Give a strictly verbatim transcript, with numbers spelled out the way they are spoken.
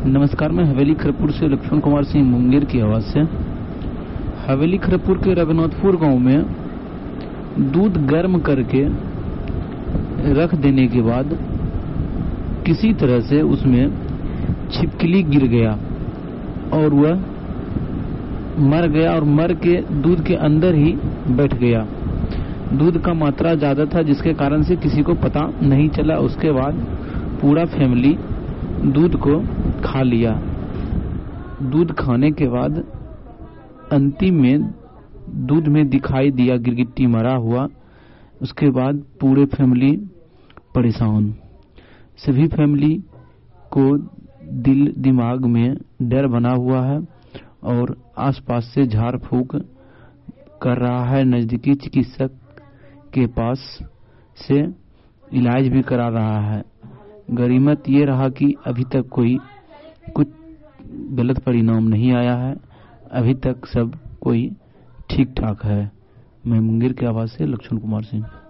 नमस्कार, मैं हवेली खरपुर से लक्ष्मण कुमार सिंह मुंगेर की आवाज से। हवेली खरपुर के रघुनाथपुर गांव में दूध गर्म करके रख देने के बाद किसी तरह से उसमें छिपकली गिर गया और वह मर गया और मर के दूध के अंदर ही बैठ गया। दूध का मात्रा ज्यादा था जिसके कारण से किसी को पता नहीं चला। उसके बाद पूरा फैमिली दूध को खा लिया। दूध खाने के बाद अंतिम में दूध में दिखाई दिया गिरगिट्टी मरा हुआ। उसके बाद पूरे फैमिली परेशान। सभी फैमिली को दिल दिमाग में डर बना हुआ है और आसपास से झाड़ फूंक कर रहा है। नजदीकी चिकित्सक के पास से इलाज भी करा रहा है। गनीमत ये रहा कि अभी तक कोई कुछ गलत परिणाम नहीं आया है। अभी तक सब कोई ठीक ठाक है। मैं मुंगेर की आवाज से लक्ष्मण कुमार सिंह।